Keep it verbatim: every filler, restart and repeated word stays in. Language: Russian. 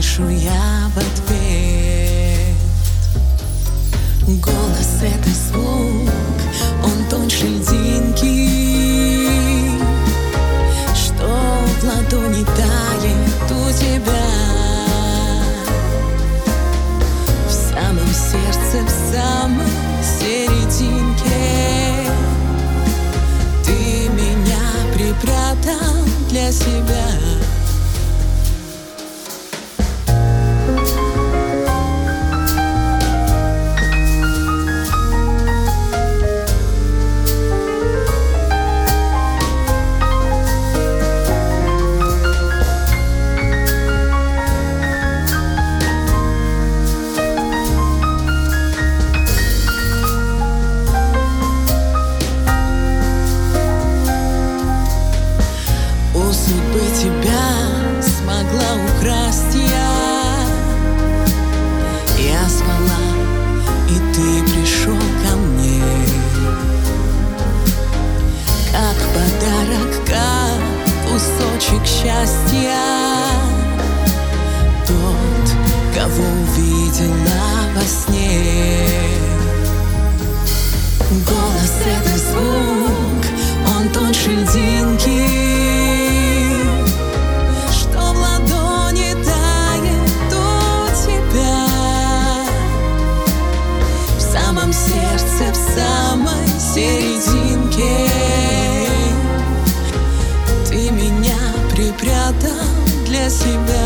слышу я в ответ. Голос — это звук, он тоньше льдинки, что в ладони тает у тебя. В самом сердце, в самой серединке ты меня припрятал для себя. Судьбы тебя смогла украсть я. Я спала, и ты пришел ко мне, как подарок, как кусочек счастья. Тот, кого увидела во сне. Голос — это звук, он тоньше льдинки, сердце, в самой серединке ты меня припрятал для себя.